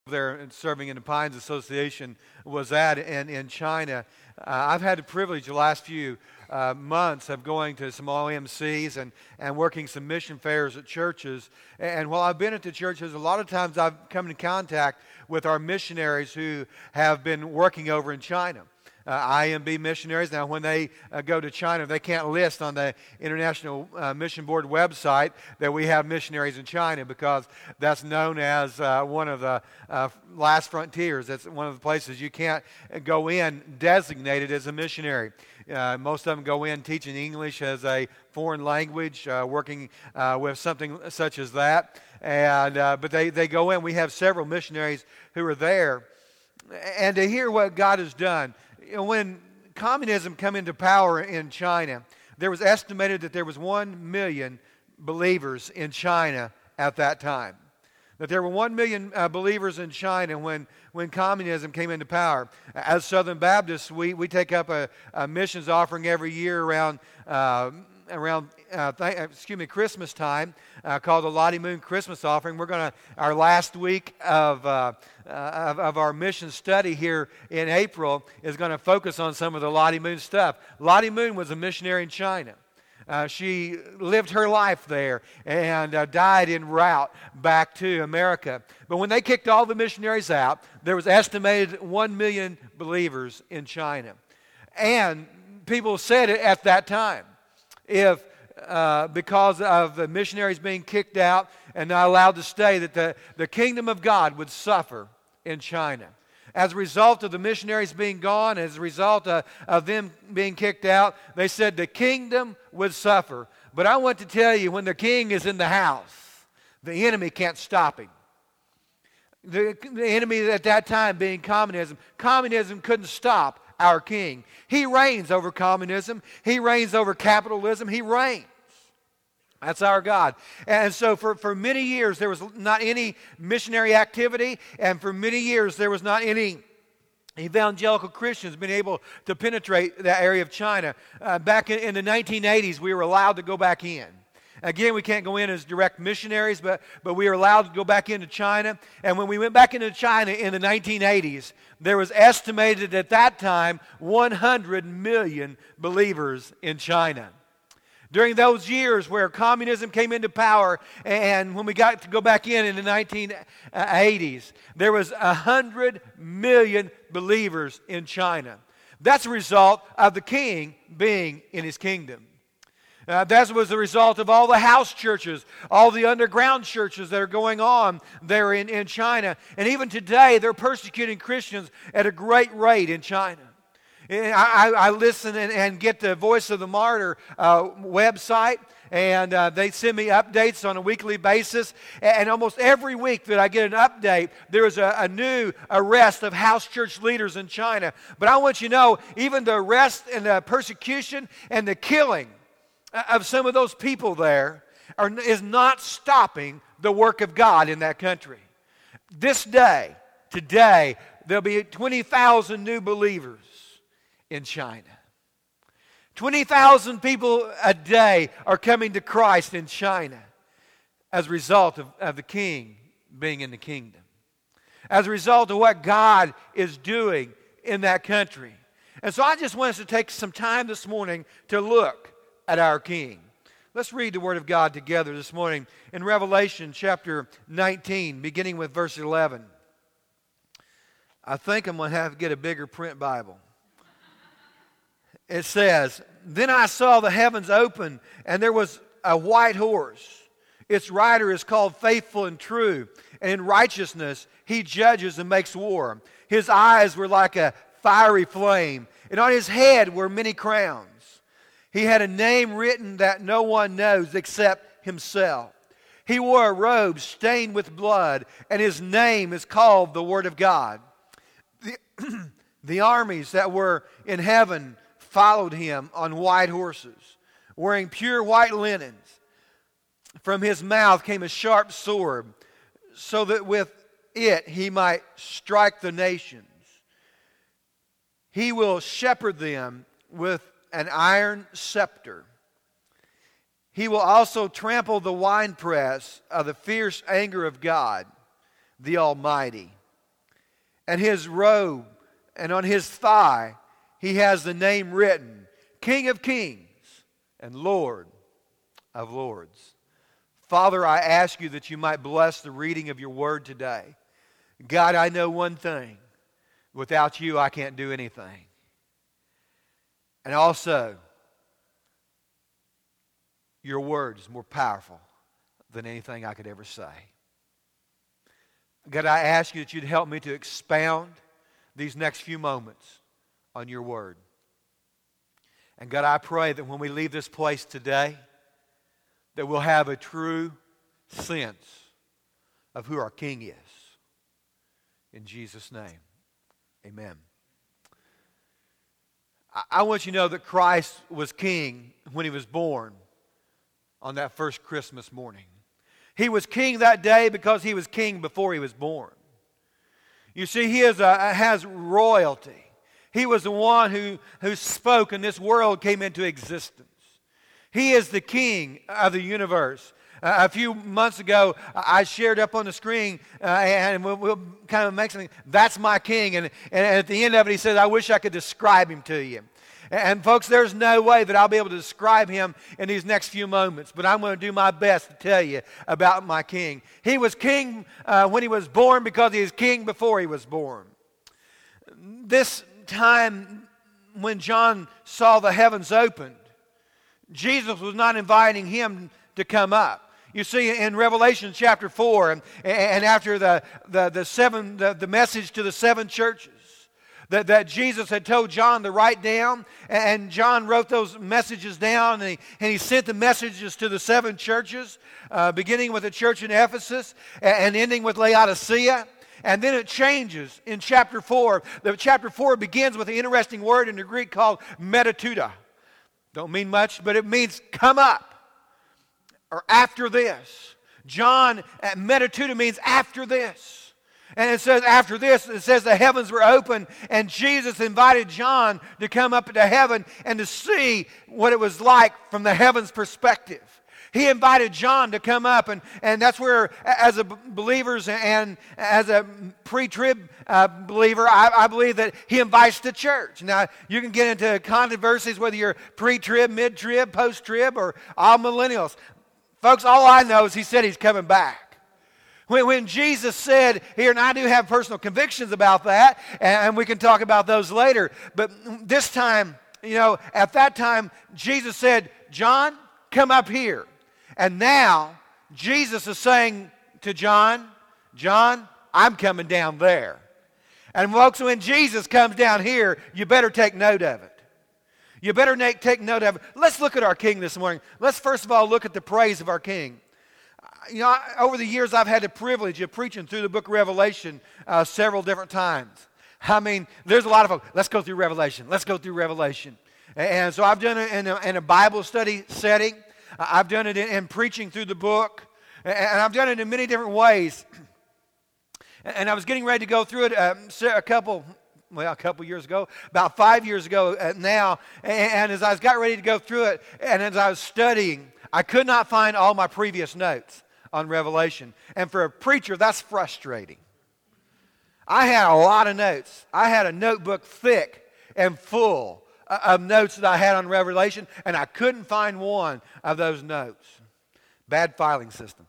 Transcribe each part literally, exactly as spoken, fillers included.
there and serving in the Pines Association was at in, in China. Uh, I've had the privilege the last few uh, months of going to some O M Cs and, and working some mission fairs at churches. And while I've been at the churches, a lot of times I've come in contact with our missionaries who have been working over in China. Uh, I M B missionaries. Now, when they uh, go to China, they can't list on the International uh, Mission Board website that we have missionaries in China, because that's known as uh, one of the uh, last frontiers. That's one of the places you can't go in designated as a missionary. Uh, most of them go in teaching English as a foreign language, uh, working uh, with something such as that. And uh, but they, they go in. We have several missionaries who are there. And to hear what God has done. When communism came into power in China, there was estimated that there was one million believers in China at that time. That there were one million uh, believers in China when, when communism came into power. As Southern Baptists, we, we take up a, a missions offering every year around uh, around uh, th- excuse me Christmas time, uh, called the Lottie Moon Christmas Offering. We're going to our last week of, uh, uh, of of our mission study here in April is going to focus on some of the Lottie Moon stuff. Lottie Moon was a missionary in China. Uh, she lived her life there and uh, died en route back to America. But when they kicked all the missionaries out, there was estimated one million believers in China. And people said it at that time. If, uh, because of the missionaries being kicked out and not allowed to stay, that the, the kingdom of God would suffer in China. As a result of the missionaries being gone, as a result of, of them being kicked out, they said the kingdom would suffer. But I want to tell you, when the king is in the house, the enemy can't stop him. The, the enemy at that time being communism, communism couldn't stop our king. He reigns over communism. He reigns over capitalism. He reigns. That's our God. And so for, for many years, there was not any missionary activity, and for many years, there was not any evangelical Christians being able to penetrate that area of China. Uh, back in, in the nineteen eighties, we were allowed to go back in. Again, we can't go in as direct missionaries, but, but we were allowed to go back into China. And when we went back into China in the nineteen eighties, there was estimated at that time one hundred million believers in China. During those years where communism came into power, and when we got to go back in in the nineteen eighties, there was one hundred million believers in China. That's a result of the king being in his kingdom. Uh, that was the result of all the house churches, all the underground churches that are going on there in, in China. And even today, they're persecuting Christians at a great rate in China. I, I, I listen and, and get the Voice of the Martyr uh, website, and uh, they send me updates on a weekly basis. And almost every week that I get an update, there is a, a new arrest of house church leaders in China. But I want you to know, even the arrest and the persecution and the killing of some of those people there are, is not stopping the work of God in that country. This day, today, there'll be twenty thousand new believers in China. twenty thousand people a day are coming to Christ in China as a result of, of the king being in the kingdom. As a result of what God is doing in that country. And so I just want us to take some time this morning to look at our King. Let's read the Word of God together this morning in Revelation chapter nineteen, beginning with verse eleven. I think I'm going to have to get a bigger print Bible. It says, "Then I saw the heavens open, and there was a white horse. Its rider is called Faithful and True, and in righteousness he judges and makes war. His eyes were like a fiery flame, and on his head were many crowns. He had a name written that no one knows except himself. He wore a robe stained with blood, and his name is called the Word of God. The, the armies that were in heaven followed him on white horses, wearing pure white linens. From his mouth came a sharp sword, so that with it he might strike the nations. He will shepherd them with an iron scepter. He will also trample the winepress of the fierce anger of God, the Almighty. and his robe, and on his thigh he has the name written, King of Kings and Lord of Lords. Father, I ask you that you might bless the reading of your word today. God, I know one thing. Without you, I can't do anything. And also, your word is more powerful than anything I could ever say. God, I ask you that you'd help me to expound these next few moments on your word. And God, I pray that when we leave this place today, that we'll have a true sense of who our King is. In Jesus' name, amen. I want you to know that Christ was king when he was born on that first Christmas morning. He was king that day because he was king before he was born. You see, he is a, has royalty. He was the one who, who spoke and this world came into existence. He is the king of the universe. Uh, a few months ago, I shared up on the screen, uh, and we'll, we'll kind of make something, that's my king. And, and at the end of it, he says, I wish I could describe him to you. And, and folks, there's no way that I'll be able to describe him in these next few moments, but I'm going to do my best to tell you about my king. He was king uh, when he was born because he was king before he was born. This time when John saw the heavens opened, Jesus was not inviting him to come up. You see, in Revelation chapter four, and, and after the, the, the, seven, the, the message to the seven churches that, that Jesus had told John to write down, and John wrote those messages down, and he, and he sent the messages to the seven churches, uh, beginning with the church in Ephesus and ending with Laodicea. And then it changes in chapter four. The chapter four begins with an interesting word in the Greek called metatuda. Don't mean much, but it means come up. Or after this. John, metatuda means after this. And it says after this, it says the heavens were open and Jesus invited John to come up into heaven and to see what it was like from the heavens perspective. He invited John to come up, and, and that's where, as a believers and as a pre-trib uh, believer, I, I believe that he invites the church. Now, you can get into controversies whether you're pre-trib, mid-trib, post-trib, or all millennials. Folks, all I know is he said he's coming back. When, when Jesus said here, and I do have personal convictions about that, and, and we can talk about those later, but this time, you know, at that time, Jesus said, John, come up here. And now, Jesus is saying to John, John, I'm coming down there. And folks, when Jesus comes down here, you better take note of it. You better take note of it. Let's look at our King this morning. Let's first of all look at the praise of our King. You know, I, over the years, I've had the privilege of preaching through the book of Revelation uh, several different times. I mean, there's a lot of folks, let's go through Revelation. Let's go through Revelation. And, and so I've done it in a, in a Bible study setting. I've done it in, in preaching through the book. And, and I've done it in many different ways. And I was getting ready to go through it um, a couple well, a couple years ago, about five years ago uh, now, and, and as I was got ready to go through it, and as I was studying, I could not find all my previous notes on Revelation. And for a preacher, that's frustrating. I had a lot of notes. I had a notebook thick and full of notes that I had on Revelation, and I couldn't find one of those notes. Bad filing system.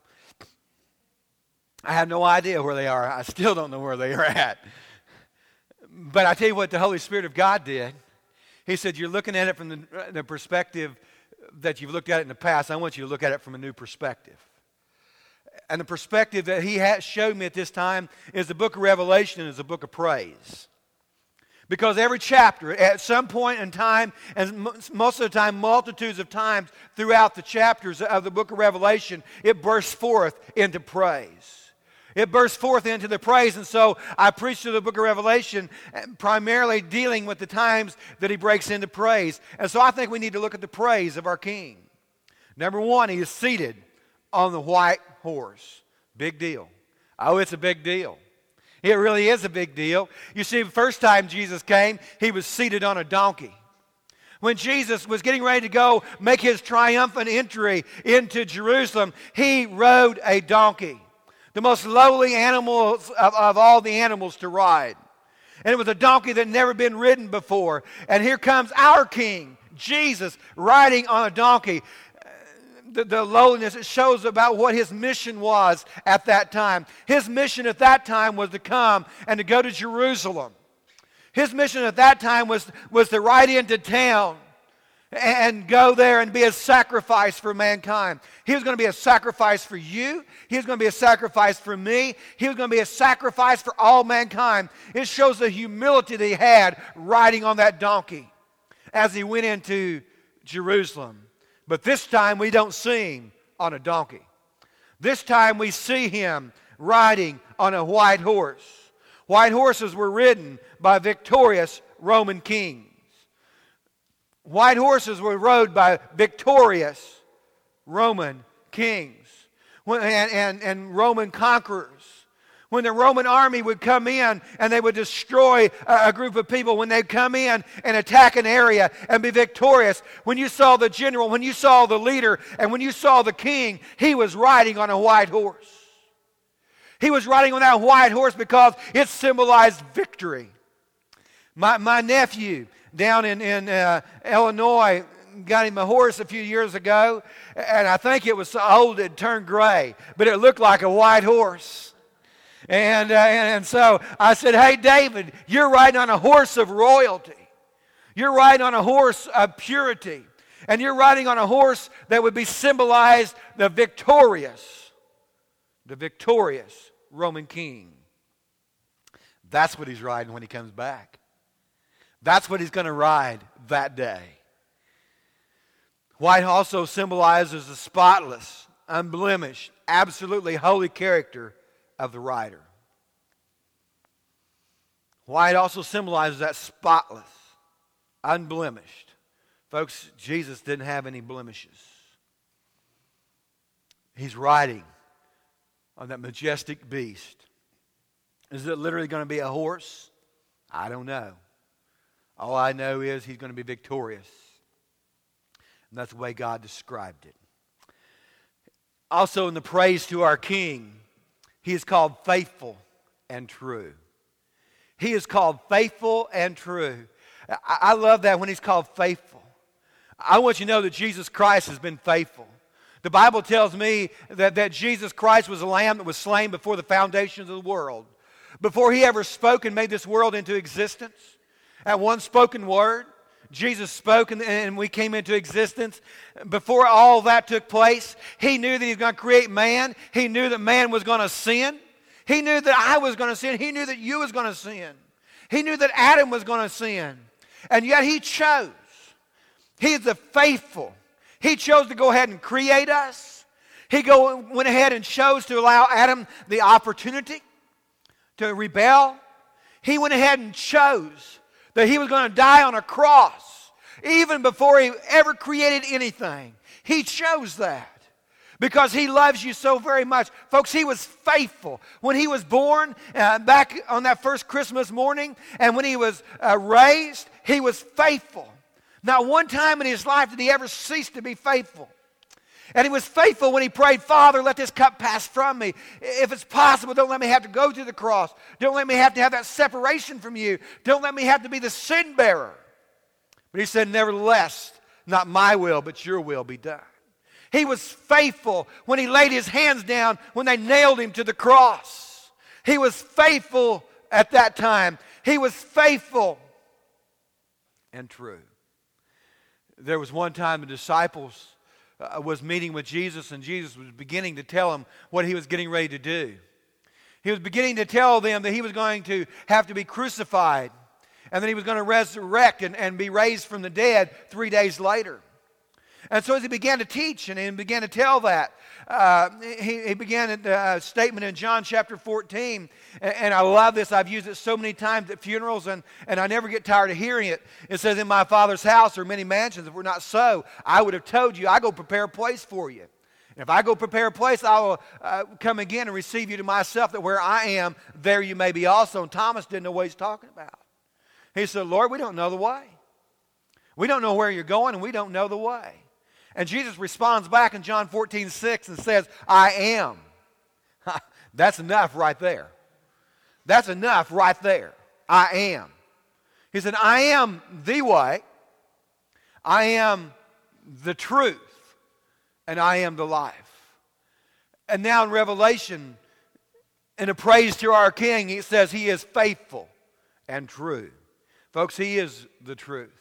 I have no idea where they are. I still don't know where they are at. But I tell you what the Holy Spirit of God did. He said, you're looking at it from the, the perspective that you've looked at it in the past. I want you to look at it from a new perspective. And the perspective that he has showed me at this time is the book of Revelation is a book of praise. Because every chapter, at some point in time, and most of the time, multitudes of times throughout the chapters of the book of Revelation, it bursts forth into praise. It bursts forth into the praise, and so I preach through the book of Revelation primarily dealing with the times that he breaks into praise. And so I think we need to look at the praise of our King. Number one, he is seated on the white horse. Big deal. Oh, it's a big deal. It really is a big deal. You see, the first time Jesus came, he was seated on a donkey. When Jesus was getting ready to go make his triumphant entry into Jerusalem, he rode a donkey. The most lowly animals of, of all the animals to ride. And it was a donkey that had never been ridden before. And here comes our King, Jesus, riding on a donkey. The, the lowliness, it shows about what his mission was at that time. His mission at that time was to come and to go to Jerusalem. His mission at that time was, was to ride into town and go there and be a sacrifice for mankind. He was going to be a sacrifice for you. He was going to be a sacrifice for me. He was going to be a sacrifice for all mankind. It shows the humility that he had riding on that donkey as he went into Jerusalem. But this time we don't see him on a donkey. This time we see him riding on a white horse. White horses were ridden by victorious Roman kings. White horses were rode by victorious Roman kings and, and, and Roman conquerors. When the Roman army would come in and they would destroy a, a group of people, when they'd come in and attack an area and be victorious, when you saw the general, when you saw the leader, and when you saw the king, he was riding on a white horse. He was riding on that white horse because it symbolized victory. My, my nephew down in, in uh, Illinois got him a horse a few years ago, and I think it was so old it turned gray, but it looked like a white horse. And, uh, and, and so I said, hey, David, you're riding on a horse of royalty. You're riding on a horse of purity. And you're riding on a horse that would be symbolized the victorious, the victorious Roman king. That's what he's riding when he comes back. That's what he's going to ride that day. White also symbolizes the spotless, unblemished, absolutely holy character of the rider. White also symbolizes that spotless, unblemished. Folks, Jesus didn't have any blemishes. He's riding on that majestic beast. Is it literally going to be a horse? I don't know. All I know is he's going to be victorious. And that's the way God described it. Also in the praise to our King, he is called faithful and true. He is called faithful and true. I, I love that when he's called faithful. I want you to know that Jesus Christ has been faithful. The Bible tells me that, that Jesus Christ was a lamb that was slain before the foundations of the world. Before he ever spoke and made this world into existence. At one spoken word, Jesus spoke and, and we came into existence. Before all that took place, he knew that he was going to create man. He knew that man was going to sin. He knew that I was going to sin. He knew that you was going to sin. He knew that Adam was going to sin. And yet he chose. He is the faithful. He chose to go ahead and create us. He go, went ahead and chose to allow Adam the opportunity to rebel. He went ahead and chose that he was going to die on a cross even before he ever created anything. He chose that because he loves you so very much. Folks, he was faithful. When he was born uh, back on that first Christmas morning and when he was uh, raised, he was faithful. Not one time in his life did he ever cease to be faithful. And he was faithful when he prayed, Father, let this cup pass from me. If it's possible, don't let me have to go to the cross. Don't let me have to have that separation from you. Don't let me have to be the sin bearer. But he said, nevertheless, not my will, but your will be done. He was faithful when he laid his hands down when they nailed him to the cross. He was faithful at that time. He was faithful and true. There was one time the disciples uh, was meeting with Jesus, and Jesus was beginning to tell them what he was getting ready to do. He was beginning to tell them that he was going to have to be crucified, and then he was going to resurrect and, and be raised from the dead three days later. And so as he began to teach and he began to tell that, uh, he, he began a, a statement in John chapter fourteen, and, and I love this. I've used it so many times at funerals, and, and I never get tired of hearing it. It says, in my Father's house are many mansions. If we're not so, I would have told you, I go prepare a place for you. And if I go prepare a place, I will uh, come again and receive you to myself, that where I am, there you may be also. And Thomas didn't know what he's talking about. He said, Lord, we don't know the way. We don't know where you're going, and we don't know the way. And Jesus responds back in John fourteen six and says, I am. That's enough right there. That's enough right there. I am. He said, I am the way, I am the truth, and I am the life. And now in Revelation, in a praise to our King, it says he is faithful and true. Folks, he is the truth.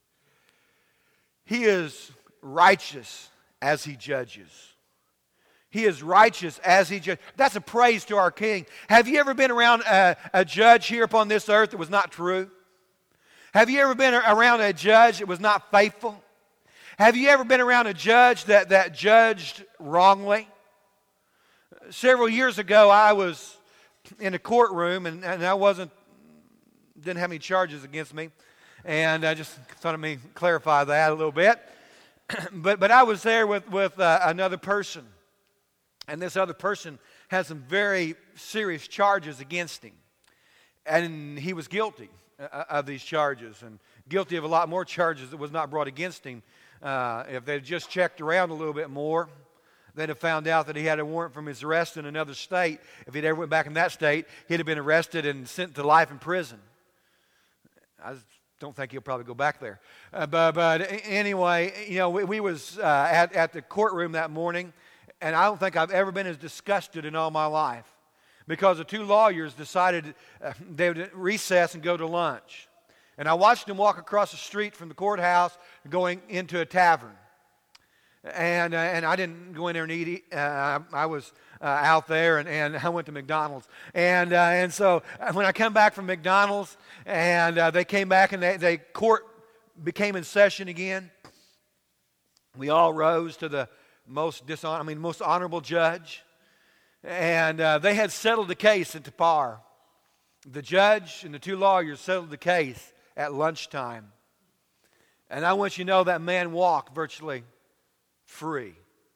He is righteous as he judges. He is righteous as he judges. That's a praise to our King. Have you ever been around a, a judge here upon this earth that was not true? Have you ever been around a judge that was not faithful? Have you ever been around a judge that, that judged wrongly? Several years ago, I was in a courtroom, and, and I wasn't, didn't have any charges against me. And I just thought let me clarify that a little bit. but but I was there with, with uh, another person. And this other person had some very serious charges against him. And he was guilty uh, of these charges, and guilty of a lot more charges that was not brought against him. Uh, if they'd just checked around a little bit more, they'd have found out that he had a warrant from his arrest in another state. If he'd ever went back in that state, he'd have been arrested and sent to life in prison. I don't think he'll probably go back there. Uh, but, but anyway, you know, we, we was uh, at, at the courtroom that morning, and I don't think I've ever been as disgusted in all my life, because the two lawyers decided uh, they would recess and go to lunch. And I watched them walk across the street from the courthouse going into a tavern. And uh, and I didn't go in there and eat. Uh, I, I was uh, out there, and, and I went to McDonald's. And uh, and so when I come back from McDonald's, and uh, they came back, and they, they court became in session again. We all rose to the most dishon- I mean most honorable judge, and uh, they had settled the case into par. The judge and the two lawyers settled the case at lunchtime. And I want you to know that man walked virtually free.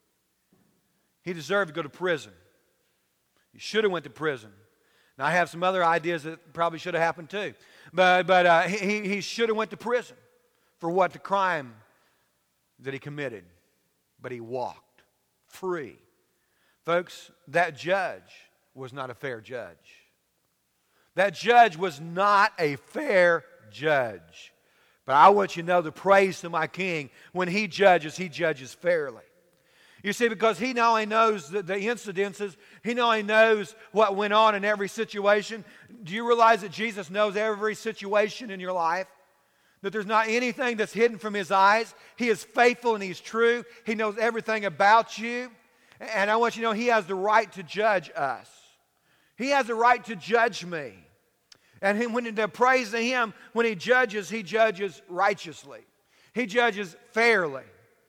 He deserved to go to prison. He should have went to prison. Now, I have some other ideas that probably should have happened too. But, but uh, he, he should have went to prison for what the crime that he committed. But he walked free. Folks, that judge was not a fair judge. That judge was not a fair judge. But I want you to know the praise to my King. When he judges, he judges fairly. You see, because he not only knows the, the incidences, he not only knows what went on in every situation. Do you realize that Jesus knows every situation in your life? That there's not anything that's hidden from his eyes. He is faithful and he's true. He knows everything about you. And I want you to know he has the right to judge us. He has the right to judge me. And he, when the praise to him, when he judges, he judges righteously. He judges fairly.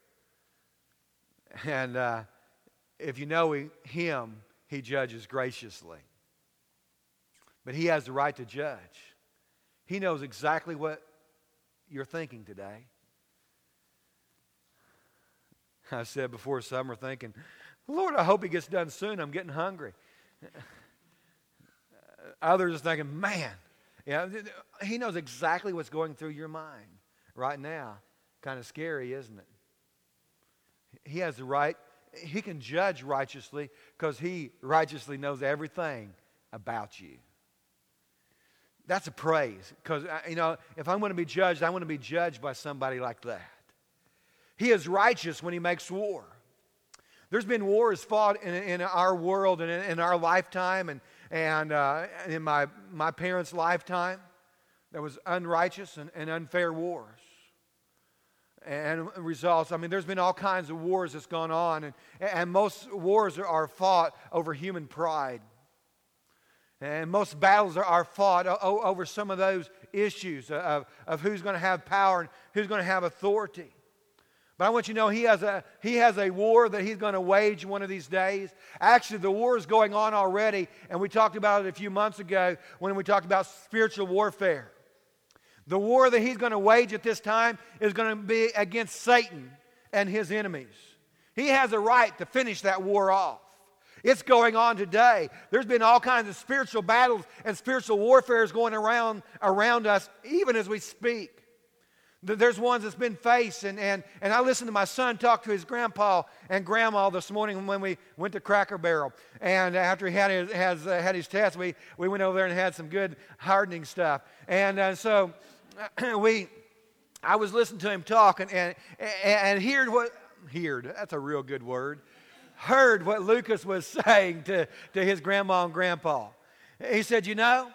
And uh, if you know he, him, he judges graciously. But he has the right to judge. He knows exactly what you're thinking today. I said before summer thinking, Lord, I hope he gets done soon. I'm getting hungry. Others are thinking, man, you know, he knows exactly what's going through your mind right now. Kind of scary, isn't it? He has the right. He can judge righteously because he righteously knows everything about you. That's a praise. Because, you know, if I'm going to be judged, I want to be judged by somebody like that. He is righteous when he makes war. There's been wars fought in, in our world and in, in our lifetime and, and uh, in my, my parents' lifetime. There was unrighteous and, and unfair wars. And results, I mean, there's been all kinds of wars that's gone on. And, and most wars are, are fought over human pride. And most battles are, are fought o- over some of those issues of, of who's going to have power and who's going to have authority. But I want you to know he has a he has a war that he's going to wage one of these days. Actually, the war is going on already, and we talked about it a few months ago when we talked about spiritual warfare. The war that he's going to wage at this time is going to be against Satan and his enemies. He has a right to finish that war off. It's going on today. There's been all kinds of spiritual battles and spiritual warfare is going around, around us even as we speak. There's ones that's been faced, and, and, and I listened to my son talk to his grandpa and grandma this morning when we went to Cracker Barrel. And after he had his, has, uh, had his test, we, we went over there and had some good hardening stuff. And uh, so we, I was listening to him talk and, and, and heard what, heard, that's a real good word, heard what Lucas was saying to, to his grandma and grandpa. He said, you know,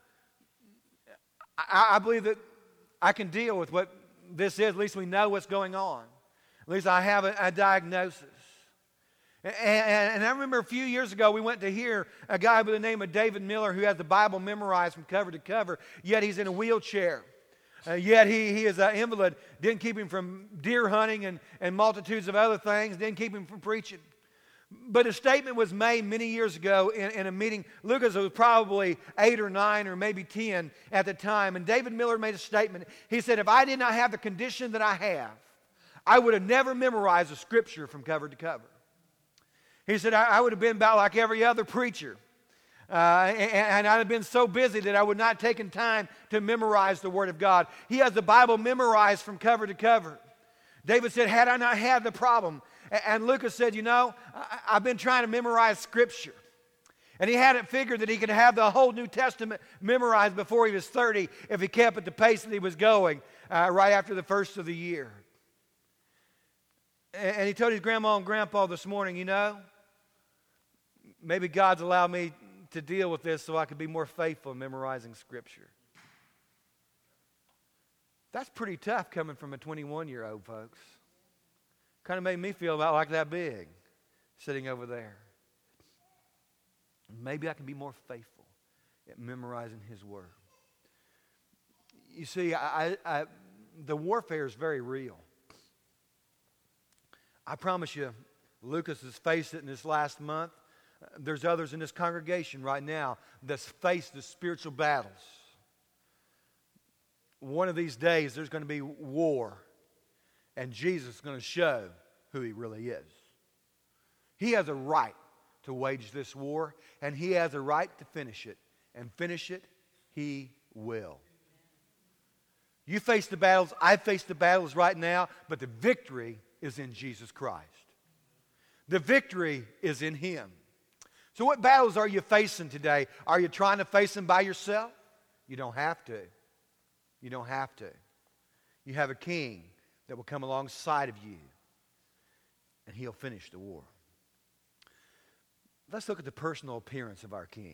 I, I believe that I can deal with what this is. At least we know what's going on. At least I have a, a diagnosis. And, and, and I remember a few years ago we went to hear a guy by the name of David Miller who has the Bible memorized from cover to cover, yet he's in a wheelchair. Uh, yet he, he is an invalid. Didn't keep him from deer hunting and, and multitudes of other things. Didn't keep him from preaching. But a statement was made many years ago in, in a meeting. Lucas was probably eight or nine or maybe ten at the time. And David Miller made a statement. He said, if I did not have the condition that I have, I would have never memorized a scripture from cover to cover. He said, I, I would have been about like every other preacher. Uh, and, and I'd have been so busy that I would not have taken time to memorize the Word of God. He has the Bible memorized from cover to cover. David said, had I not had the problem. And Lucas said, you know, I've been trying to memorize Scripture. And he had it figured that he could have the whole New Testament memorized before he was thirty if he kept at the pace that he was going uh, right after the first of the year. And he told his grandma and grandpa this morning, you know, maybe God's allowed me to deal with this so I could be more faithful in memorizing Scripture. That's pretty tough coming from a twenty-one-year-old, folks. Kind of made me feel about like that big, sitting over there. Maybe I can be more faithful at memorizing His Word. You see, I, I, the warfare is very real. I promise you, Lucas has faced it in this last month. There's others in this congregation right now that's faced the spiritual battles. One of these days, there's going to be war. And Jesus is going to show who He really is. He has a right to wage this war, and He has a right to finish it. And finish it, He will. You face the battles, I face the battles right now, but the victory is in Jesus Christ. The victory is in Him. So what battles are you facing today? Are you trying to face them by yourself? You don't have to. You don't have to. You have a king that will come alongside of you, and He'll finish the war. Let's look at the personal appearance of our king.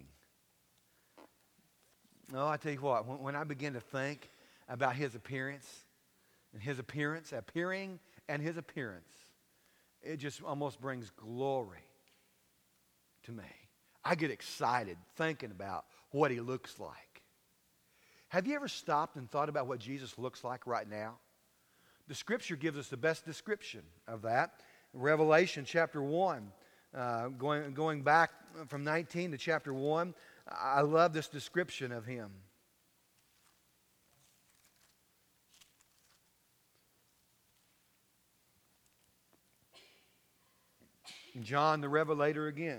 Oh, I tell you what, when, when I begin to think about His appearance, and His appearance, appearing and His appearance, it just almost brings glory to me. I get excited thinking about what He looks like. Have you ever stopped and thought about what Jesus looks like right now? The Scripture gives us the best description of that. Revelation chapter one, uh, going, going back from nineteen to chapter one, I love this description of Him. John the Revelator again.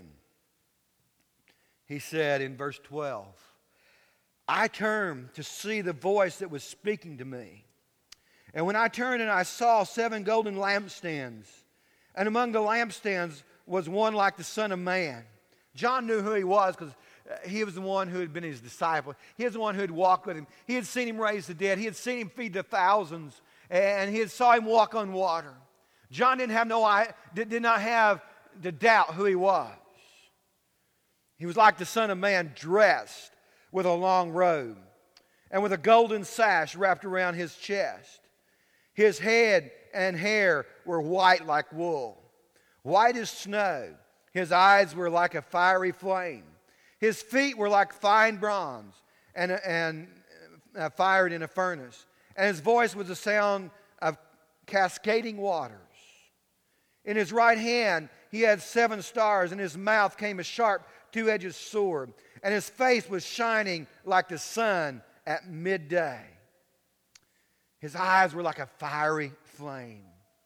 He said in verse twelve, I turned to see the voice that was speaking to me. And when I turned and I saw seven golden lampstands, and among the lampstands was one like the Son of Man. John knew who He was because he was the one who had been His disciple. He was the one who had walked with Him. He had seen Him raise the dead. He had seen Him feed the thousands, and he had saw Him walk on water. John didn't have no did, did not have to doubt who He was. He was like the Son of Man, dressed with a long robe and with a golden sash wrapped around His chest. His head and hair were white like wool, white as snow. His eyes were like a fiery flame. His feet were like fine bronze and, and uh, fired in a furnace. And His voice was the sound of cascading waters. In His right hand He had seven stars, and His mouth came a sharp two-edged sword, and His face was shining like the sun at midday. His eyes were like a fiery flame.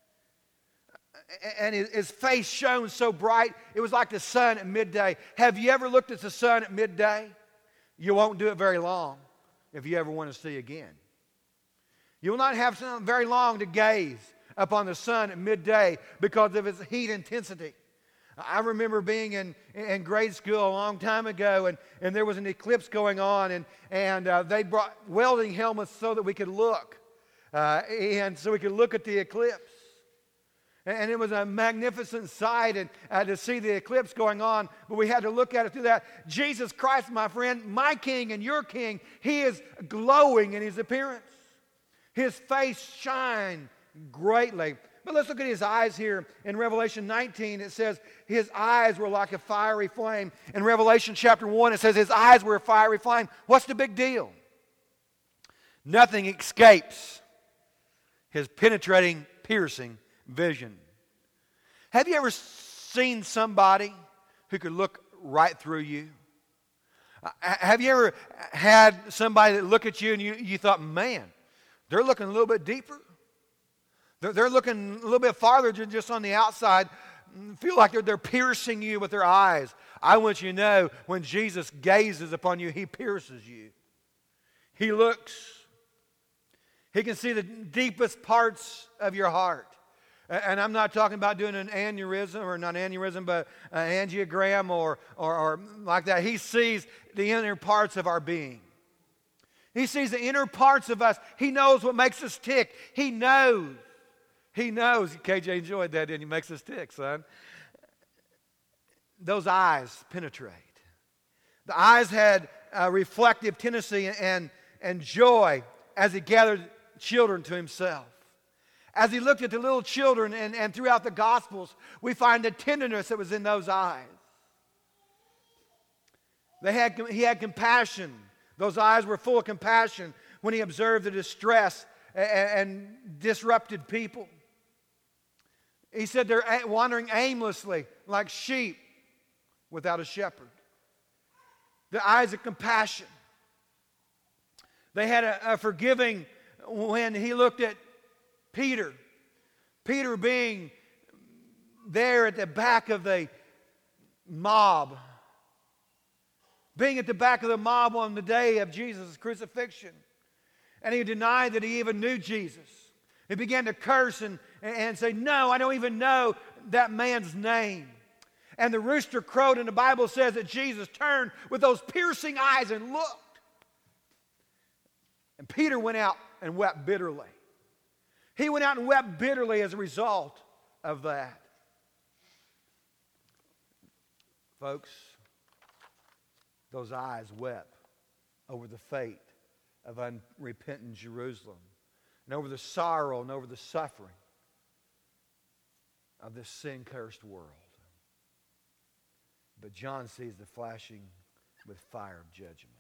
And His face shone so bright, it was like the sun at midday. Have you ever looked at the sun at midday? You won't do it very long if you ever want to see again. You will not have some very long to gaze upon the sun at midday because of its heat intensity. I remember being in, in grade school a long time ago, and, and there was an eclipse going on, and, and uh, they brought welding helmets so that we could look, uh, and so we could look at the eclipse. And, and it was a magnificent sight and, uh, to see the eclipse going on, but we had to look at it through that. Jesus Christ, my friend, my King and your King, He is glowing in His appearance. His face shines greatly. But let's look at His eyes here. In Revelation nineteen, it says His eyes were like a fiery flame. In Revelation chapter one, it says His eyes were a fiery flame. What's the big deal? Nothing escapes His penetrating, piercing vision. Have you ever seen somebody who could look right through you? Uh, have you ever had somebody that look at you and you, you thought, man, they're looking a little bit deeper? They're looking a little bit farther than just on the outside. Feel like they're, they're piercing you with their eyes. I want you to know, when Jesus gazes upon you, He pierces you. He looks. He can see the deepest parts of your heart. And I'm not talking about doing an aneurysm, or not aneurysm, but an angiogram or, or, or like that. He sees the inner parts of our being. He sees the inner parts of us. He knows what makes us tick. He knows. He knows. K J enjoyed that, didn't he? Makes us tick, son. Those eyes penetrate. The eyes had a reflective tendency and, and joy as He gathered children to Himself. As He looked at the little children and, and throughout the Gospels, we find the tenderness that was in those eyes. They had, he had compassion. Those eyes were full of compassion when He observed the distress and, and disrupted people. He said they're wandering aimlessly like sheep without a shepherd. The eyes of compassion. They had a, a forgiving when He looked at Peter. Peter being there at the back of the mob. Being at the back of the mob on the day of Jesus' crucifixion. And he denied that he even knew Jesus. He began to curse and, and say, no, I don't even know that man's name. And the rooster crowed, and the Bible says that Jesus turned with those piercing eyes and looked. And Peter went out and wept bitterly. He went out and wept bitterly as a result of that. Folks, those eyes wept over the fate of unrepentant Jerusalem, and over the sorrow and over the suffering of this sin-cursed world. But John sees the flashing with fire of judgment.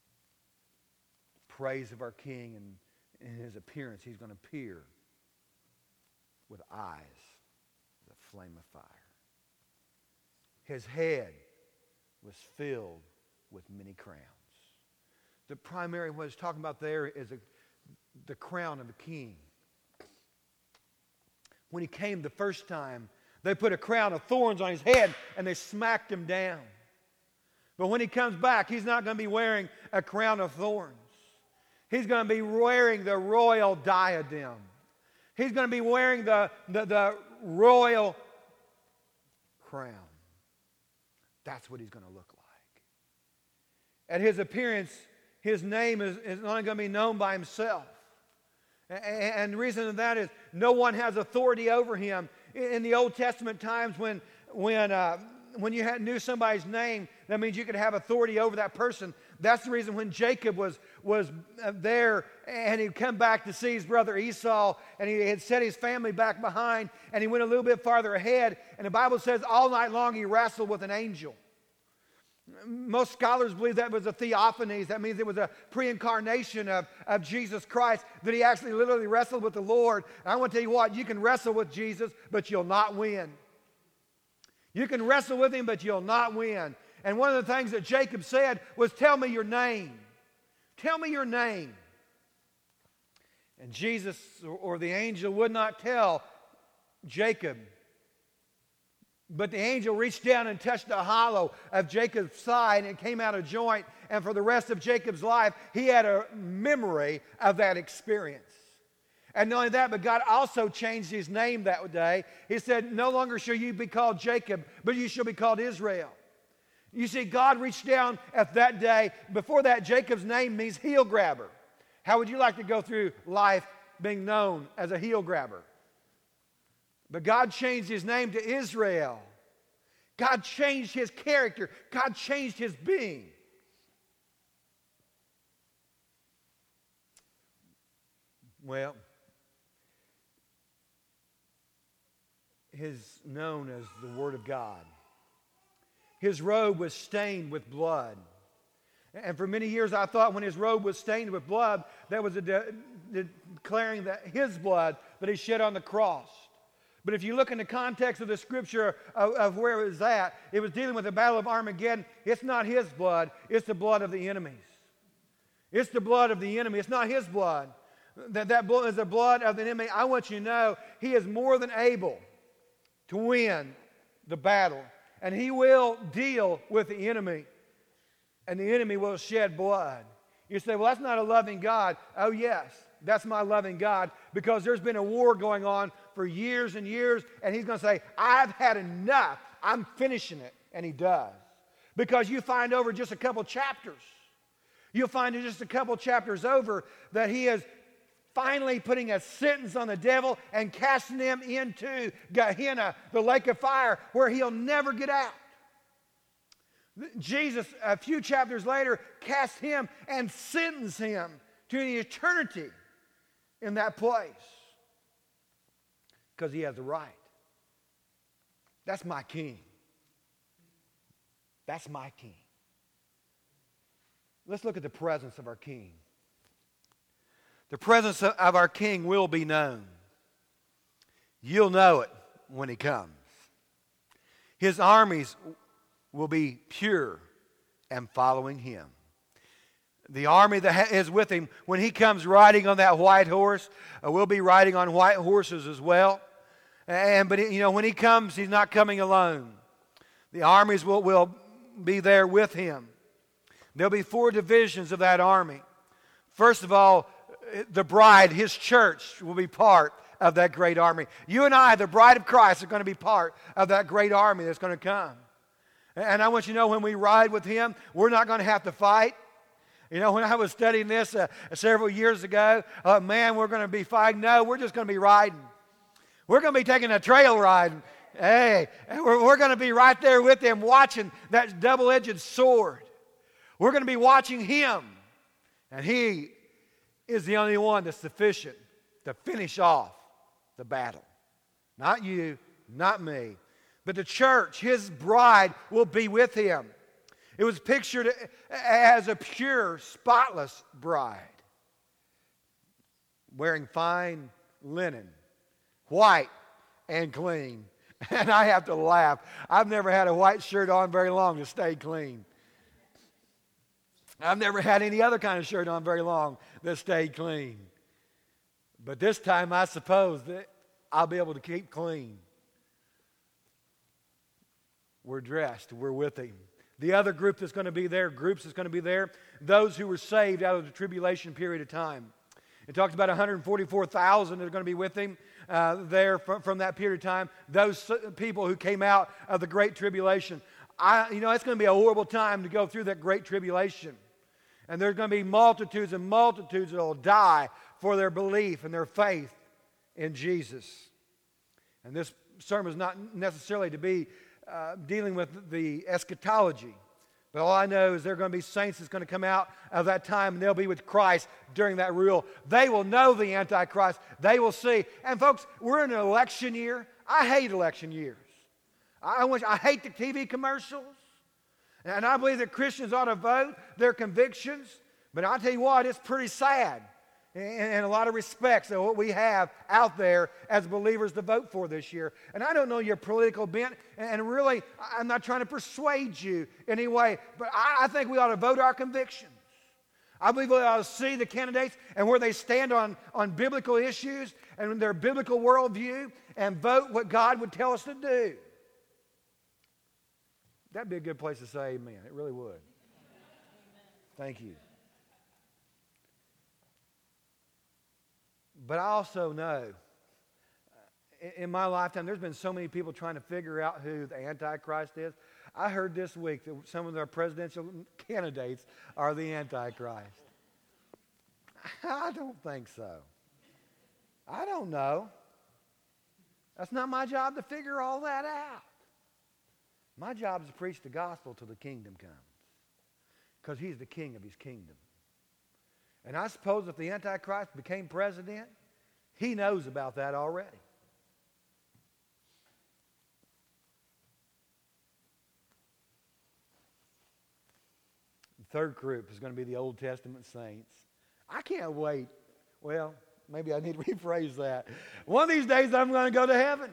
Praise of our King, and in His appearance, He's going to appear with eyes as a flame of fire. His head was filled with many crowns. The primary, what he's talking about there, is a, the crown of a king. When He came the first time, they put a crown of thorns on His head and they smacked Him down. But when He comes back, He's not going to be wearing a crown of thorns. He's going to be wearing the royal diadem. He's going to be wearing the, the, the royal crown. That's what He's going to look like. At His appearance, His name is, is only going to be known by Himself. And, and the reason of that is no one has authority over Him. In the Old Testament times, when, when, uh, when you had, knew somebody's name, that means you could have authority over that person. That's the reason when Jacob was, was there and he'd come back to see his brother Esau, and he had set his family back behind, and he went a little bit farther ahead, and the Bible says all night long he wrestled with an angel. Most scholars believe that was a theophanies. That means it was a pre-incarnation of, of Jesus Christ, that He actually literally wrestled with the Lord. And I want to tell you what, you can wrestle with Jesus, but you'll not win. You can wrestle with Him, but you'll not win. And one of the things that Jacob said was, tell me your name. Tell me your name. And Jesus or the angel would not tell Jacob. But the angel reached down and touched the hollow of Jacob's side, and it came out a joint. And for the rest of Jacob's life, he had a memory of that experience. And not only that, but God also changed his name that day. He said, no longer shall you be called Jacob, but you shall be called Israel. You see, God reached down at that day. Before that, Jacob's name means heel grabber. How would you like to go through life being known as a heel grabber? But God changed his name to Israel. God changed his character. God changed his being. Well, is known as the Word of God. His robe was stained with blood. And for many years I thought when his robe was stained with blood, that was a de- de- declaring that his blood that he shed on the cross. But if you look in the context of the scripture of, of where it was at, it was dealing with the battle of Armageddon. It's not his blood, it's the blood of the enemies. It's the blood of the enemy. It's not his blood. That, that blood is the blood of the enemy. I want you to know he is more than able to win the battle. And he will deal with the enemy. And the enemy will shed blood. You say, well, that's not a loving God. Oh, yes, that's my loving God. Because there's been a war going on for years and years. And he's going to say, I've had enough. I'm finishing it. And he does. Because you find over just a couple chapters. You'll find in just a couple chapters over that he is finally putting a sentence on the devil and casting him into Gehenna, the lake of fire, where he'll never get out. Jesus, a few chapters later, cast him and sentenced him to an eternity in that place. Because he has the right. That's my king. That's my king. Let's look at the presence of our king. The presence of our king will be known. You'll know it when he comes. His armies will be pure and following him. The army that is with him, when he comes riding on that white horse, uh, we'll be riding on white horses as well. And but you know, when he comes, he's not coming alone. The armies will, will be there with him. There'll be four divisions of that army. First of all, the bride, his church, will be part of that great army. You and I, the bride of Christ, are going to be part of that great army that's going to come. And I want you to know, when we ride with him, we're not going to have to fight. You know, when I was studying this uh, several years ago, uh, man, we're going to be fighting. No, we're just going to be riding. We're going to be taking a trail ride. Hey, and we're, we're going to be right there with him, watching that double-edged sword. We're going to be watching him. And he is the only one that's sufficient to finish off the battle. Not you, not me. But the church, his bride, will be with him. It was pictured as a pure, spotless bride, wearing fine linen, white and clean. And I have to laugh. I've never had a white shirt on very long to stay clean. I've never had any other kind of shirt on very long that stayed clean. But this time, I suppose that I'll be able to keep clean. We're dressed. We're with him. The other group that's going to be there, groups that's going to be there, those who were saved out of the tribulation period of time. It talks about one hundred forty-four thousand that are going to be with him uh, there from, from that period of time. Those people who came out of the great tribulation. I, you know, it's going to be a horrible time to go through that great tribulation. And there's going to be multitudes and multitudes that will die for their belief and their faith in Jesus. And this sermon is not necessarily to be uh, dealing with the eschatology. But all I know is there are going to be saints that's going to come out of that time, and they'll be with Christ during that rule. They will know the Antichrist. They will see. And folks, we're in an election year. I hate election years. I, wish, I hate the T V commercials. And I believe that Christians ought to vote their convictions. But I'll tell you what, it's pretty sad in, in a lot of respects of what we have out there as believers to vote for this year. And I don't know your political bent. And really, I'm not trying to persuade you in any way. But I, I think we ought to vote our convictions. I believe we ought to see the candidates and where they stand on, on biblical issues and their biblical worldview and vote what God would tell us to do. That'd be a good place to say amen. It really would. Amen. Thank you. But I also know, in my lifetime, there's been so many people trying to figure out who the Antichrist is. I heard this week that some of their presidential candidates are the Antichrist. I don't think so. I don't know. That's not my job to figure all that out. My job is to preach the gospel till the kingdom comes, because he's the king of his kingdom. And I suppose if the Antichrist became president, he knows about that already. The third group is going to be the Old Testament saints. I can't wait. Well, maybe I need to rephrase that. One of these days I'm going to go to heaven.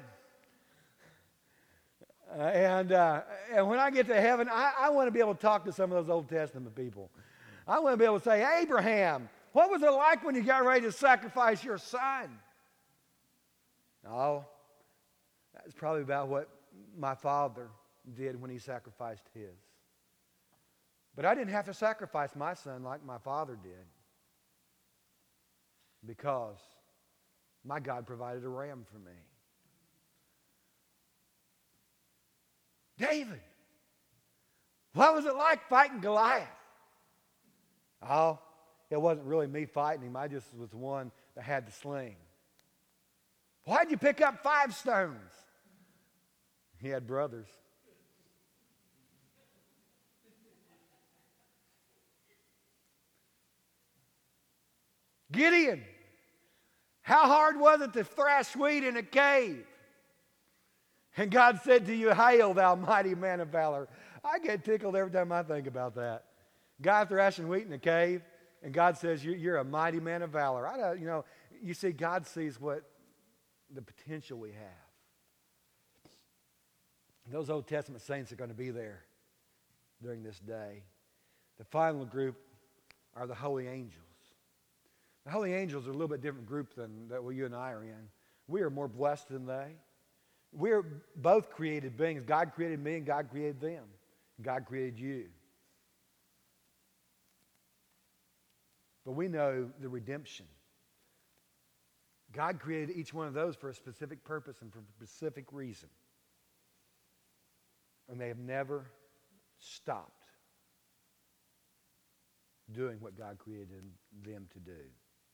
Uh, and, uh, and when I get to heaven, I, I want to be able to talk to some of those Old Testament people. I want to be able to say, Abraham, what was it like when you got ready to sacrifice your son? Oh, that's probably about what my father did when he sacrificed his. But I didn't have to sacrifice my son like my father did, because my God provided a ram for me. David, what was it like fighting Goliath? Oh, it wasn't really me fighting him. I just was the one that had the sling. Why'd you pick up five stones? He had brothers. Gideon, how hard was it to thrash wheat in a cave? And God said to you, hail, thou mighty man of valor. I get tickled every time I think about that. Guy thrashing wheat in a cave, and God says, you're a mighty man of valor. I don't, you know, you see, God sees what the potential we have. Those Old Testament saints are going to be there during this day. The final group are the holy angels. The holy angels are a little bit different group than that you and I are in. We are more blessed than they. We're both created beings. God created me and God created them. God created you. But we know the redemption. God created each one of those for a specific purpose and for a specific reason. And they have never stopped doing what God created them to do.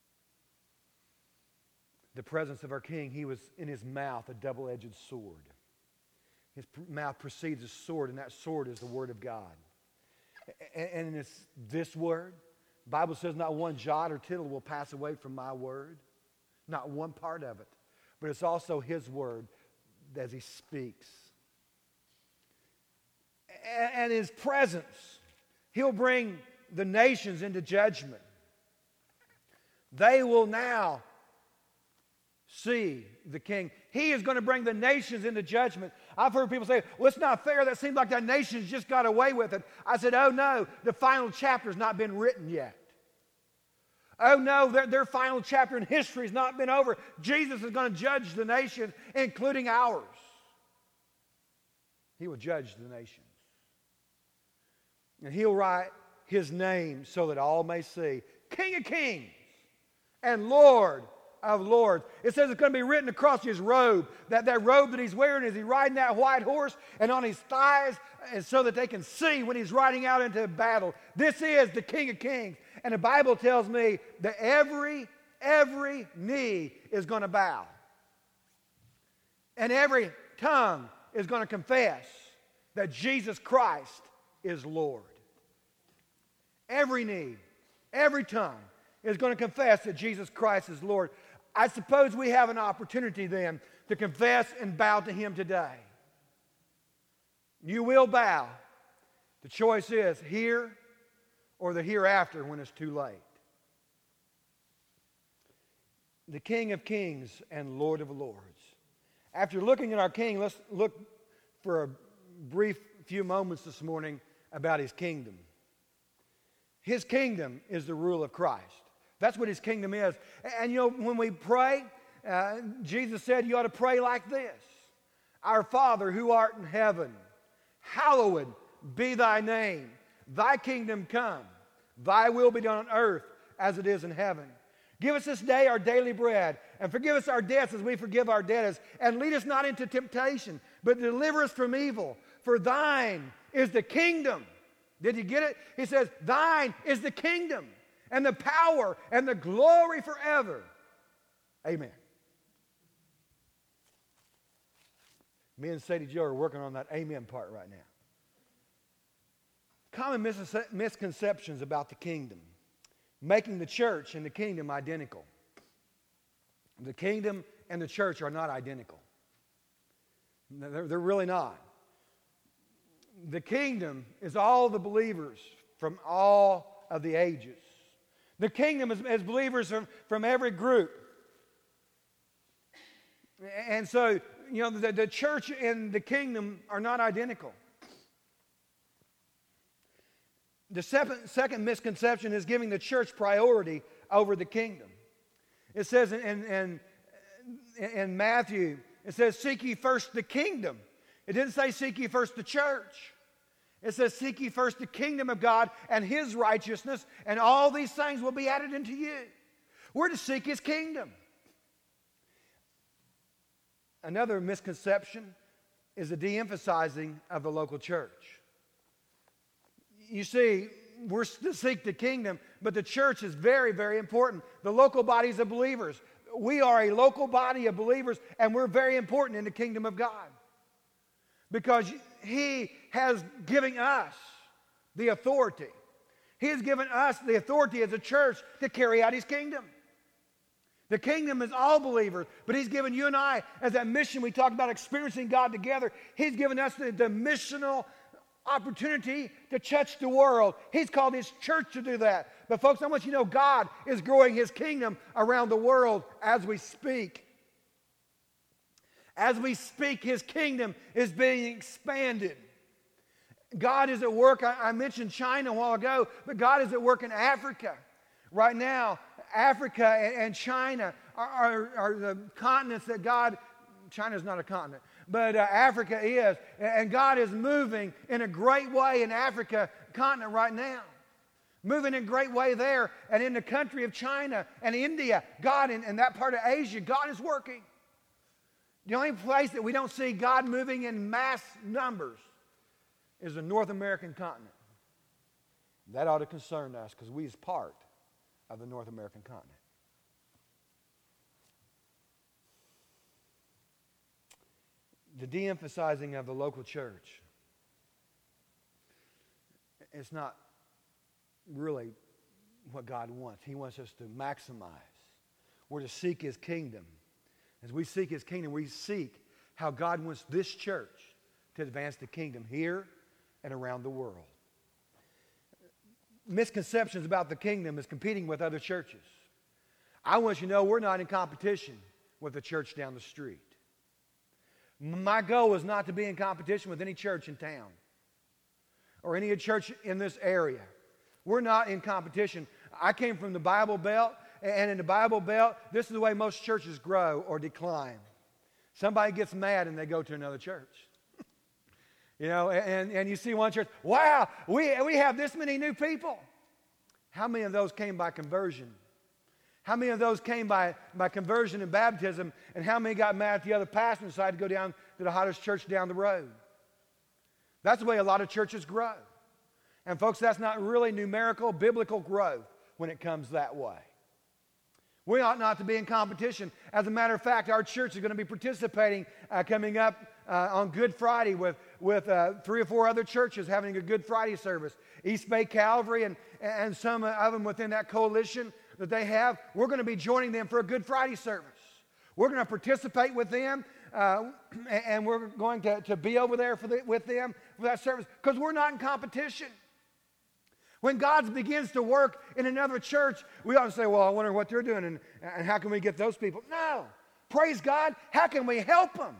The presence of our King, he was in his mouth a double-edged sword. His mouth precedes a sword, and that sword is the Word of God. And it's this Word. The Bible says not one jot or tittle will pass away from my Word. Not one part of it. But it's also his Word as he speaks. And his presence, he'll bring the nations into judgment. They will now see the King. He is going to bring the nations into judgment. I've heard people say, well, it's not fair. That seems like that nations just got away with it. I said, oh no, the final chapter's not been written yet. Oh no, their, their final chapter in history has not been over. Jesus is going to judge the nations, including ours. He will judge the nations. And he'll write his name so that all may see, King of Kings and Lord of Lords. It says it's going to be written across his robe. That, that robe that he's wearing as he's riding that white horse, and on his thighs, and so that they can see when he's riding out into battle. This is the King of Kings. And the Bible tells me that every, every knee is going to bow. And every tongue is going to confess that Jesus Christ is Lord. Every knee, every tongue is going to confess that Jesus Christ is Lord. I suppose we have an opportunity then to confess and bow to him today. You will bow. The choice is here or the hereafter when it's too late. The King of Kings and Lord of Lords. After looking at our King, let's look for a brief few moments this morning about his kingdom. His kingdom is the rule of Christ. That's what his kingdom is. And you know, when we pray, uh, Jesus said you ought to pray like this. Our Father who art in heaven, hallowed be thy name. Thy kingdom come. Thy will be done on earth as it is in heaven. Give us this day our daily bread, and forgive us our debts as we forgive our debtors, and lead us not into temptation, but deliver us from evil. For thine is the kingdom. Did you get it? He says, thine is the kingdom, and the power, and the glory forever. Amen. Me and Sadie Joe are working on that amen part right now. Common mis- misconceptions about the kingdom. Making the church and the kingdom identical. The kingdom and the church are not identical. They're, they're really not. The kingdom is all the believers from all of the ages. The kingdom is, is believers from, from every group. And so, you know, the, the church and the kingdom are not identical. The second, second misconception is giving the church priority over the kingdom. It says in, in, in, in Matthew, it says, seek ye first the kingdom. It didn't say seek ye first the church. It says seek ye first the kingdom of God and His righteousness, and all these things will be added unto you. We're to seek His kingdom. Another misconception is the de-emphasizing of the local church. You see, we're to seek the kingdom, but the church is very, very important. The local bodies of believers. We are a local body of believers, and we're very important in the kingdom of God. Because He has given us the authority. He has given us the authority as a church to carry out His kingdom. The kingdom is all believers, but He's given you and I, as that mission we talked about, experiencing God together, He's given us the, the missional opportunity to touch the world. He's called His church to do that. But folks, I want you to know God is growing His kingdom around the world as we speak. As we speak, His kingdom is being expanded. God is at work. I, I mentioned China a while ago, but God is at work in Africa. Right now, Africa and, and China are, are, are the continents that God, China's not a continent, but uh, Africa is. And God is moving in a great way in Africa continent right now. Moving in a great way there. And in the country of China and India, God, in, in that part of Asia, God is working. The only place that we don't see God moving in mass numbers is the North American continent. That ought to concern us because we is part of the North American continent. The de-emphasizing of the local church. It's not really what God wants. He wants us to maximize. We're to seek His kingdom. As we seek His kingdom, we seek how God wants this church to advance the kingdom here and around the world. Misconceptions about the kingdom is competing with other churches. I want you to know we're not in competition with the church down the street. My goal is not to be in competition with any church in town or any church in this area. We're not in competition. I came from the Bible Belt, and in the Bible Belt, this is the way most churches grow or decline. Somebody gets mad and they go to another church. You know, and, and you see one church, wow, we, we have this many new people. How many of those came by conversion? How many of those came by, by conversion and baptism? And how many got mad at the other pastor and decided to go down to the hottest church down the road? That's the way a lot of churches grow. And folks, that's not really numerical, biblical growth when it comes that way. We ought not to be in competition. As a matter of fact, our church is going to be participating uh, coming up uh, on Good Friday with, with uh, three or four other churches having a Good Friday service. East Bay Calvary and, and some of them within that coalition that they have. We're going to be joining them for a Good Friday service. We're going to participate with them, uh, and we're going to, to be over there for the, with them for that service because we're not in competition. When God begins to work in another church, we ought to say, well, I wonder what they're doing and, and how can we get those people? No. Praise God. How can we help them?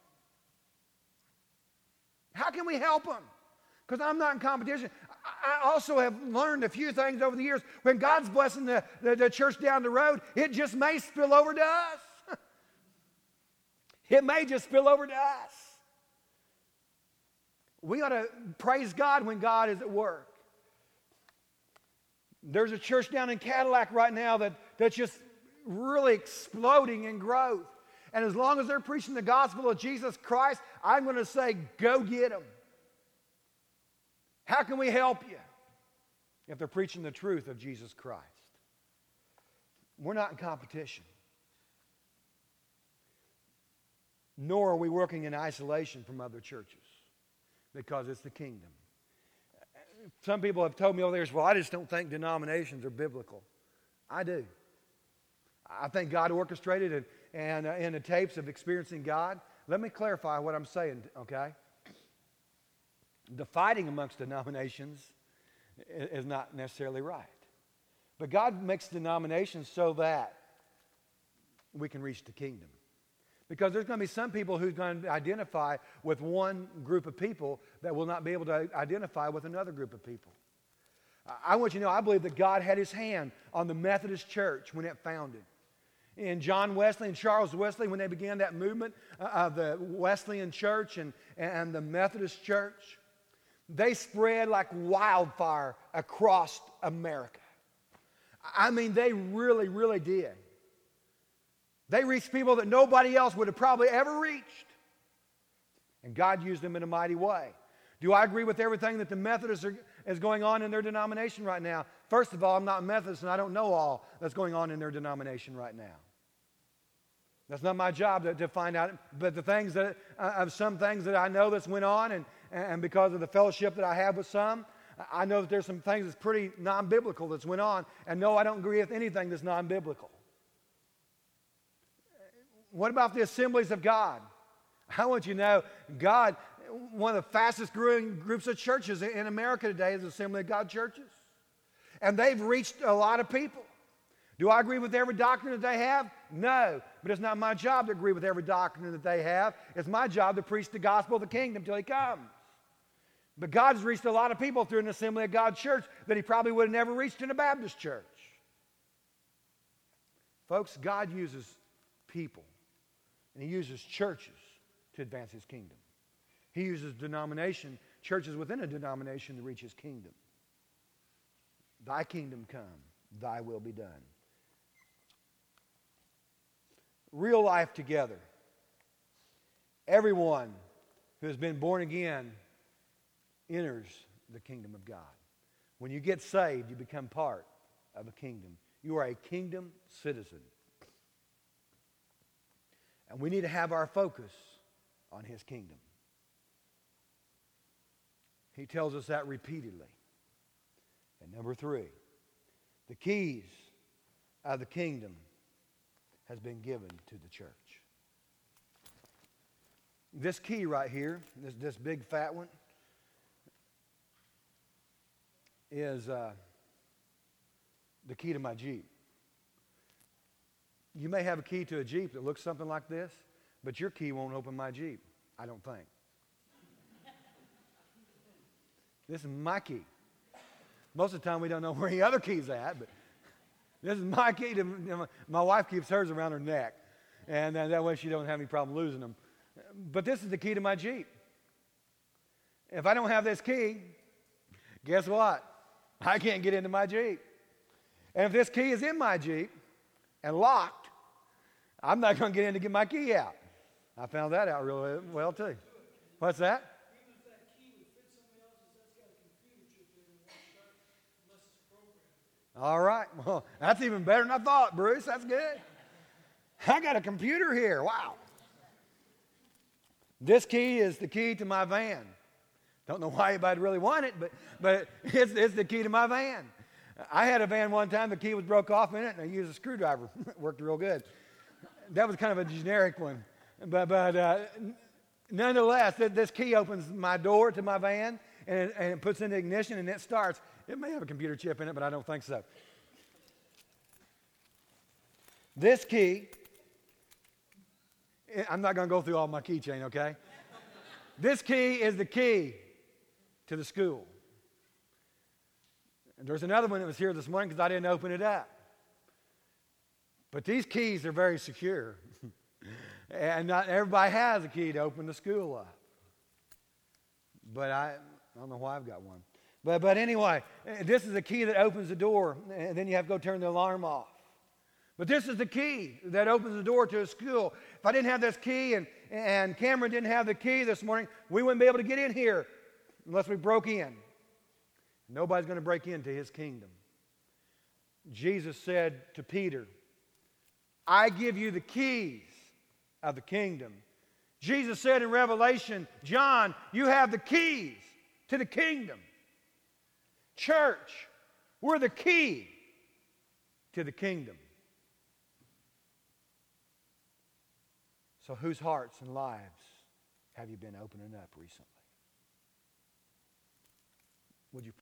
How can we help them? Because I'm not in competition. I also have learned a few things over the years. When God's blessing the, the, the church down the road, it just may spill over to us. It may just spill over to us. We ought to praise God when God is at work. There's a church down in Cadillac right now that, that's just really exploding in growth. And as long as they're preaching the gospel of Jesus Christ, I'm going to say, go get them. How can we help you? If they're preaching the truth of Jesus Christ. We're not in competition. Nor are we working in isolation from other churches, because it's the kingdom. Some people have told me over there, well, I just don't think denominations are biblical. I do. I think God orchestrated it, and uh, in the tapes of experiencing God. Let me clarify what I'm saying, okay? The fighting amongst denominations is not necessarily right. But God makes denominations so that we can reach the kingdom. Because there's going to be some people who's going to identify with one group of people that will not be able to identify with another group of people. I want you to know, I believe that God had his hand on the Methodist Church when it founded. And John Wesley and Charles Wesley, when they began that movement of the Wesleyan Church and, and the Methodist Church, they spread like wildfire across America. I mean, they really, really did. They reached people that nobody else would have probably ever reached. And God used them in a mighty way. Do I agree with everything that the Methodists are, is going on in their denomination right now? First of all, I'm not Methodist and I don't know all that's going on in their denomination right now. That's not my job to, to find out. But the things that, uh, of some things that I know that's went on, and, and because of the fellowship that I have with some, I know that there's some things that's pretty non-biblical that's went on. And no, I don't agree with anything that's non-biblical. What about the Assemblies of God? I want you to know, God, one of the fastest growing groups of churches in America today is the Assembly of God churches. And they've reached a lot of people. Do I agree with every doctrine that they have? No. But it's not my job to agree with every doctrine that they have. It's my job to preach the gospel of the kingdom till he comes. But God's reached a lot of people through an Assembly of God church that he probably would have never reached in a Baptist church. Folks, God uses people. And he uses churches to advance his kingdom. He uses denomination, churches within a denomination to reach his kingdom. Thy kingdom come, thy will be done. Real life together. Everyone who has been born again enters the kingdom of God. When you get saved, you become part of a kingdom. You are a kingdom citizen. And we need to have our focus on his kingdom. He tells us that repeatedly. And number three, the keys of the kingdom has been given to the church. This key right here, this, this big fat one, is uh, the key to my Jeep. You may have a key to a Jeep that looks something like this, but your key won't open my Jeep, I don't think. This is my key. Most of the time we don't know where the other key's at, but this is my key. To, you know, my wife keeps hers around her neck, and uh, that way she don't have any problem losing them. But this is the key to my Jeep. If I don't have this key, guess what? I can't get into my Jeep. And if this key is in my Jeep and locked, I'm not going to get in to get my key out. I found that out really well, too. What's that? Even if that key would fit somebody else's, that's got a computer chip in it, it won't start unless it's programmed. All right. Well, that's even better than I thought, Bruce. That's good. I got a computer here. Wow. This key is the key to my van. Don't know why anybody really want it, but, but it's, it's the key to my van. I had a van one time, the key was broke off in it, and I used a screwdriver. It worked real good. That was kind of a generic one. But, but uh, nonetheless, this key opens my door to my van, and it, and it puts in the ignition, and it starts. It may have a computer chip in it, but I don't think so. This key, I'm not going to go through all my keychain, okay? This key is the key to the school. And there's another one that was here this morning because I didn't open it up. But these keys are very secure. And not everybody has a key to open the school up. But I, I don't know why I've got one. But, but anyway, this is the key that opens the door, and then you have to go turn the alarm off. But this is the key that opens the door to a school. If I didn't have this key and, and Cameron didn't have the key this morning, we wouldn't be able to get in here unless we broke in. Nobody's going to break into his kingdom. Jesus said to Peter, I give you the keys of the kingdom. Jesus said in Revelation, John, you have the keys to the kingdom. Church, we're the key to the kingdom. So whose hearts and lives have you been opening up recently? Would you